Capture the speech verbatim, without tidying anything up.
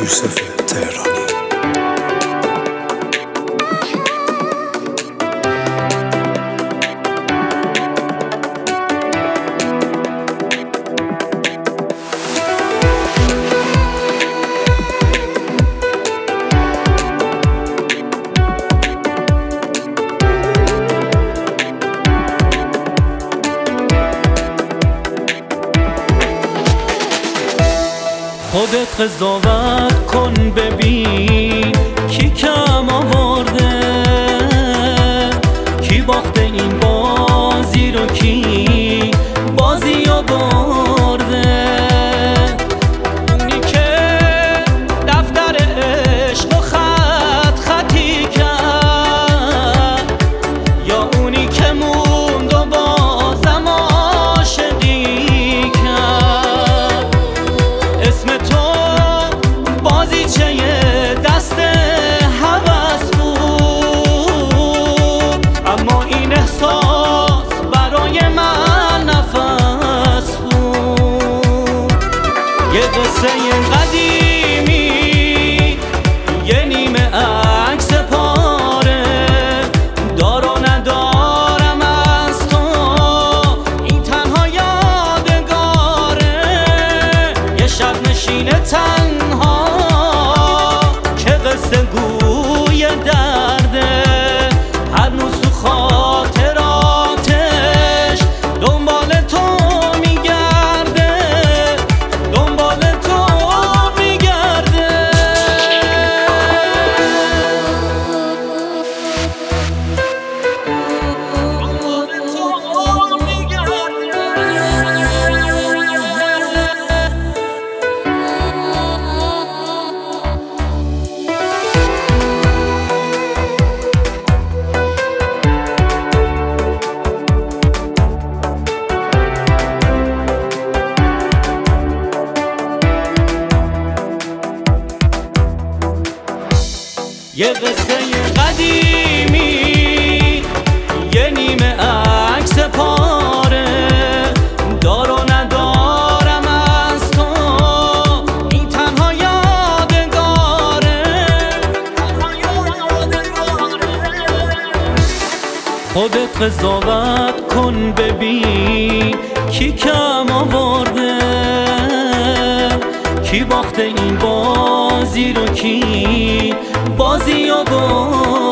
یوسف تهرانی. خودت قضاوت کن ببین کی کم آورده، کی باخته این بازی رو، کی بازی رو برده. اونی که دفتر عشق و خط خطی کرد، یا اونی که موند و بازم عاشقی کرد. اسم تو بازیچه دست هوس بود، اما این احساس برای من نفس بود. یه قصه قدیمی، یه نیمه عکس پاره، دار و ندارم از تو، این تنها یادگاره. یه شب نشینه تنها که قصه گوی درده، هنوز تو خاطراتش دنبال تو میگرده، دنبال تو میگرده. دنبال تو میگرده. یه قصه قدیمی، یه نیمه عکس پاره، دار و ندارم از تو، این تنها یادگاره، تنها یادگاره. خودت قضاوت کن ببین کی کم آورده، کی باخته این بازی رو، کی بازی رو برده.